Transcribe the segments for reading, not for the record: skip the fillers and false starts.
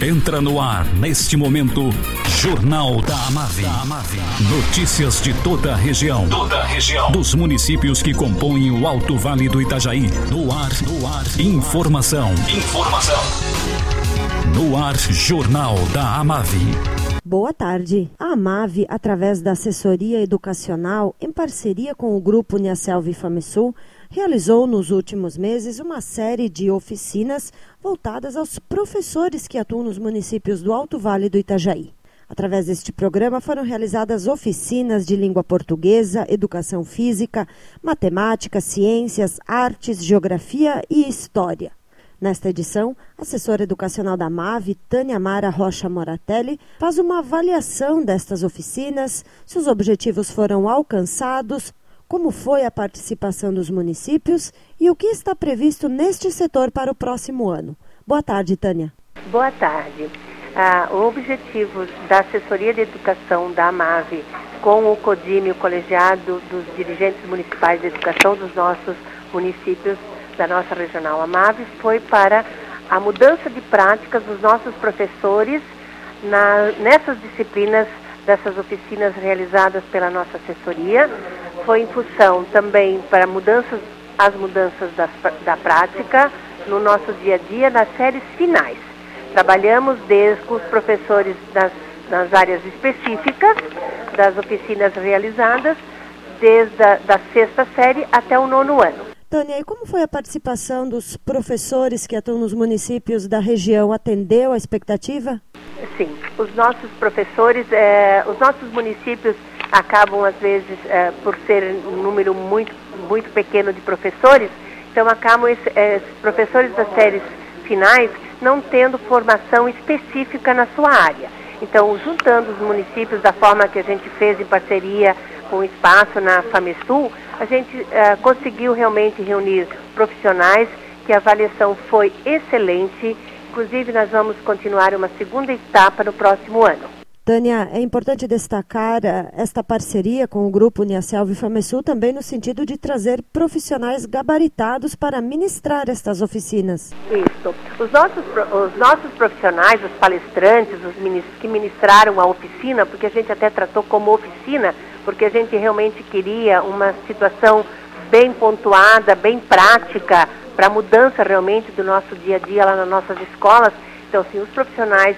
Entra no ar, neste momento, Jornal da Amave. Notícias de toda a região. Dos municípios que compõem o Alto Vale do Itajaí. No ar. Informação. No ar, Jornal da Amave. Boa tarde. A Amave, através da Assessoria Educacional, em parceria com o Grupo Uniaselv e FAMESUL, realizou nos últimos meses uma série de oficinas voltadas aos professores que atuam nos municípios do Alto Vale do Itajaí. Através deste programa foram realizadas oficinas de língua portuguesa, educação física, matemática, ciências, artes, geografia e história. Nesta edição, a assessora educacional da Amave, Tânia Mara Rocha Moratelli, faz uma avaliação destas oficinas, se os objetivos foram alcançados, como foi a participação dos municípios e o que está previsto neste setor para o próximo ano. Boa tarde, Tânia. Boa tarde. O objetivo da Assessoria de Educação da Amave com o CODIME, o Colegiado dos Dirigentes Municipais de Educação dos nossos municípios da nossa regional Amave, foi para a mudança de práticas dos nossos professores nessas disciplinas dessas oficinas realizadas pela nossa assessoria. Foi em função também para as mudanças da prática no nosso dia a dia nas séries finais. Trabalhamos com os professores nas áreas específicas das oficinas realizadas, desde a sexta série até o 9º ano. Tânia, e como foi a participação dos professores que atuam nos municípios da região? Atendeu a expectativa? Sim, os nossos professores, os nossos municípios acabam, às vezes, por ser um número muito, muito pequeno de professores, então acabam esses professores das séries finais não tendo formação específica na sua área. Então, juntando os municípios da forma que a gente fez em parceria com o espaço na FAMESUL, a gente conseguiu realmente reunir profissionais, que a avaliação foi excelente. Inclusive, nós vamos continuar uma segunda etapa no próximo ano. Tânia, é importante destacar esta parceria com o Grupo Uniaselv e FAMESUL também no sentido de trazer profissionais gabaritados para ministrar estas oficinas. Isso. Os nossos profissionais, os palestrantes, que ministraram a oficina, porque a gente até tratou como oficina, porque a gente realmente queria uma situação bem pontuada, bem prática, para a mudança realmente do nosso dia a dia lá nas nossas escolas. Então, sim, os profissionais,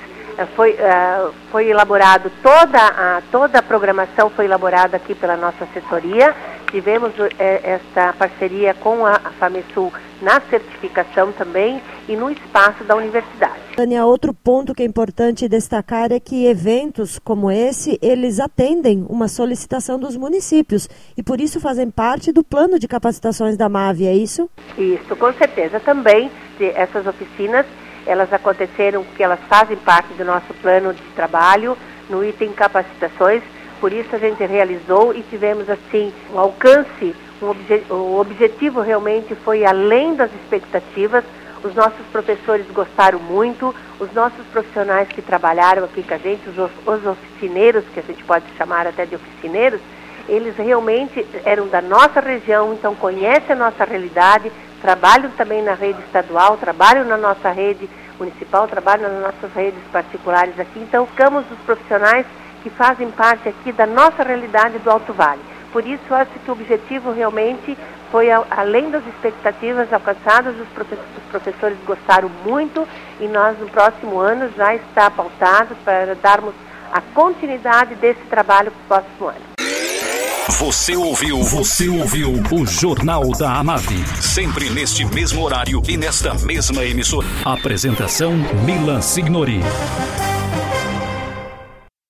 foi elaborado, toda a programação foi elaborada aqui pela nossa assessoria. Tivemos esta parceria com a FAMESUL na certificação também e no espaço da universidade. Tânia, outro ponto que é importante destacar é que eventos como esse, eles atendem uma solicitação dos municípios e por isso fazem parte do plano de capacitações da Amave, é isso? Isso, com certeza. Também essas oficinas, elas aconteceram porque elas fazem parte do nosso plano de trabalho no item capacitações. Por isso a gente realizou e tivemos assim um alcance, o objetivo realmente foi além das expectativas. Os nossos professores gostaram muito, os nossos profissionais que trabalharam aqui com a gente, os oficineiros, que a gente pode chamar até de oficineiros, eles realmente eram da nossa região, então conhecem a nossa realidade, trabalham também na rede estadual, trabalham na nossa rede municipal, trabalham nas nossas redes particulares aqui. Então, ficamos os profissionais que fazem parte aqui da nossa realidade do Alto Vale. Por isso, acho que o objetivo realmente foi além das expectativas alcançadas, os professores gostaram muito e nós, no próximo ano, já está pautado para darmos a continuidade desse trabalho para o próximo ano. Você ouviu o Jornal da Amave, sempre neste mesmo horário e nesta mesma emissora. Apresentação Milan Signori.